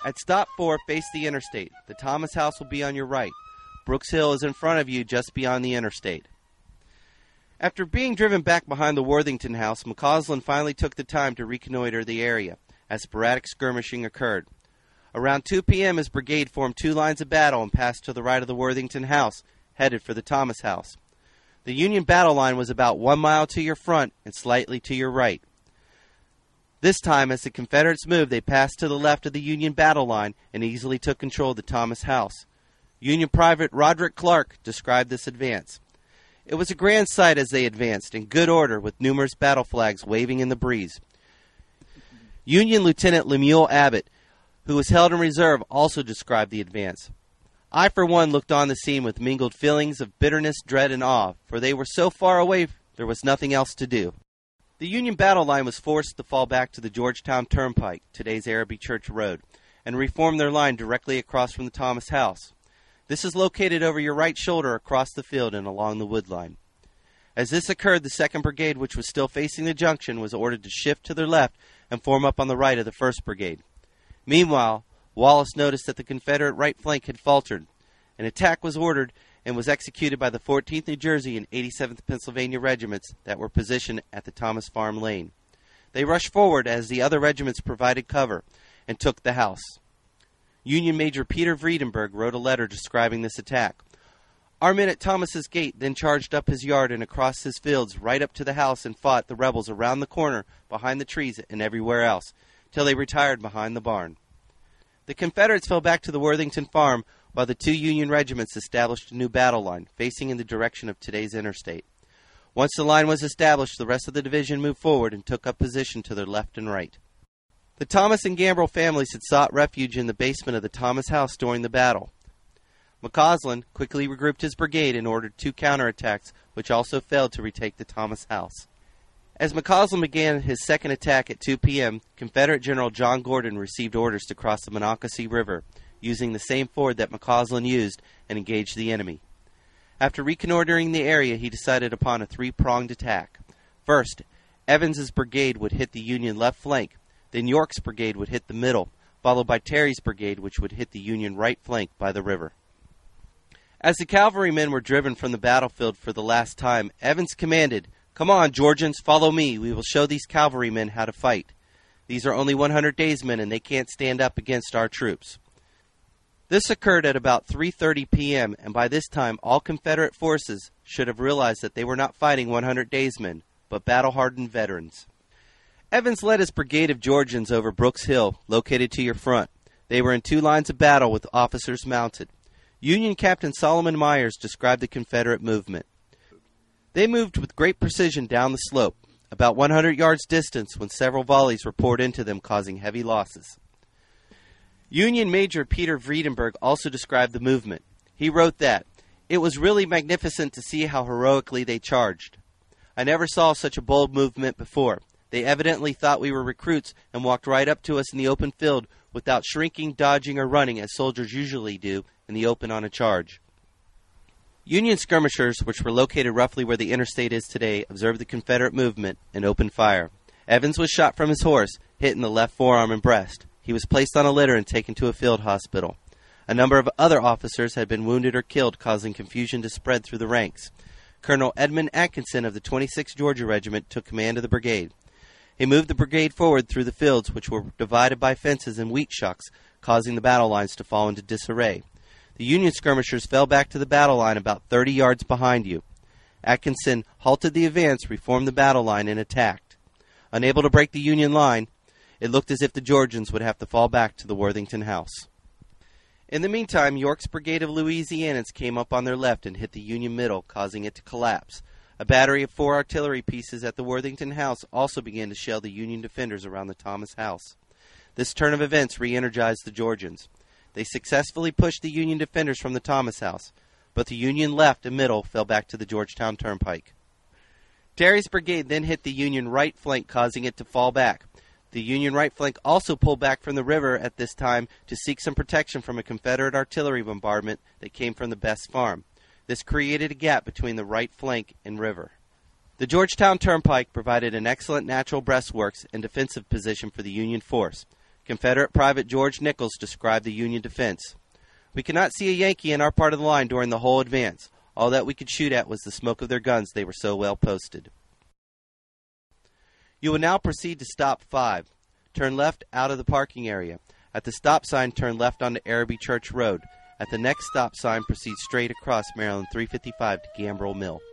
At stop 4, face the interstate. The Thomas House will be on your right. Brooks Hill is in front of you just beyond the interstate. After being driven back behind the Worthington House, McCausland finally took the time to reconnoiter the area as sporadic skirmishing occurred. Around 2 p.m., his brigade formed 2 lines of battle and passed to the right of the Worthington House, headed for the Thomas House. The Union battle line was about 1 mile to your front and slightly to your right. This time, as the Confederates moved, they passed to the left of the Union battle line and easily took control of the Thomas House. Union Private Roderick Clark described this advance. It was a grand sight as they advanced, in good order, with numerous battle flags waving in the breeze. Union Lieutenant Lemuel Abbott, who was held in reserve, also described the advance. I, for one, looked on the scene with mingled feelings of bitterness, dread, and awe, for they were so far away there was nothing else to do. The Union battle line was forced to fall back to the Georgetown Turnpike, today's Araby Church Road, and reform their line directly across from the Thomas House. This is located over your right shoulder across the field and along the wood line. As this occurred, the 2nd Brigade, which was still facing the junction, was ordered to shift to their left and form up on the right of the 1st Brigade. Meanwhile, Wallace noticed that the Confederate right flank had faltered. An attack was ordered and was executed by the 14th New Jersey and 87th Pennsylvania regiments that were positioned at the Thomas Farm Lane. They rushed forward as the other regiments provided cover and took the house. Union Major Peter Vredenburg wrote a letter describing this attack. Our men at Thomas's Gate then charged up his yard and across his fields right up to the house and fought the rebels around the corner, behind the trees, and everywhere else, till they retired behind the barn. The Confederates fell back to the Worthington Farm, while the 2 Union regiments established a new battle line, facing in the direction of today's interstate. Once the line was established, the rest of the division moved forward and took up position to their left and right. The Thomas and Gambrill families had sought refuge in the basement of the Thomas House during the battle. McCausland quickly regrouped his brigade and ordered 2 counterattacks, which also failed to retake the Thomas House. As McCausland began his second attack at 2 p.m., Confederate General John Gordon received orders to cross the Monocacy River, using the same ford that McCausland used, and engage the enemy. After reconnoitering the area, he decided upon a 3-pronged attack. First, Evans's brigade would hit the Union left flank, then York's brigade would hit the middle, followed by Terry's brigade, which would hit the Union right flank by the river. As the cavalrymen were driven from the battlefield for the last time, Evans commanded, "Come on, Georgians, follow me. We will show these cavalrymen how to fight. These are only 100 days men, and they can't stand up against our troops." This occurred at about 3:30 p.m., and by this time all Confederate forces should have realized that they were not fighting 100 days men, but battle-hardened veterans. Evans led his brigade of Georgians over Brooks Hill, located to your front. They were in 2 lines of battle with officers mounted. Union Captain Solomon Myers described the Confederate movement. They moved with great precision down the slope, about 100 yards distance, when several volleys were poured into them, causing heavy losses. Union Major Peter Vredenburg also described the movement. He wrote that, "It was really magnificent to see how heroically they charged. I never saw such a bold movement before. They evidently thought we were recruits and walked right up to us in the open field without shrinking, dodging, or running as soldiers usually do in the open on a charge." Union skirmishers, which were located roughly where the interstate is today, observed the Confederate movement and opened fire. Evans was shot from his horse, hit in the left forearm and breast. He was placed on a litter and taken to a field hospital. A number of other officers had been wounded or killed, causing confusion to spread through the ranks. Colonel Edmund Atkinson of the 26th Georgia Regiment took command of the brigade. He moved the brigade forward through the fields, which were divided by fences and wheat shucks, causing the battle lines to fall into disarray. The Union skirmishers fell back to the battle line about 30 yards behind you. Atkinson halted the advance, reformed the battle line, and attacked. Unable to break the Union line, it looked as if the Georgians would have to fall back to the Worthington House. In the meantime, York's brigade of Louisianians came up on their left and hit the Union middle, causing it to collapse. A battery of 4 artillery pieces at the Worthington House also began to shell the Union defenders around the Thomas House. This turn of events re-energized the Georgians. They successfully pushed the Union defenders from the Thomas House, but the Union left and middle fell back to the Georgetown Turnpike. Terry's brigade then hit the Union right flank, causing it to fall back. The Union right flank also pulled back from the river at this time to seek some protection from a Confederate artillery bombardment that came from the Best Farm. This created a gap between the right flank and river. The Georgetown Turnpike provided an excellent natural breastworks and defensive position for the Union force. Confederate Private George Nichols described the Union defense. "We could not see a Yankee in our part of the line during the whole advance. All that we could shoot at was the smoke of their guns, they were so well posted." You will now proceed to stop 5. Turn left out of the parking area. At the stop sign, turn left onto Araby Church Road. At the next stop sign, proceed straight across Maryland 355 to Gambrel Mill.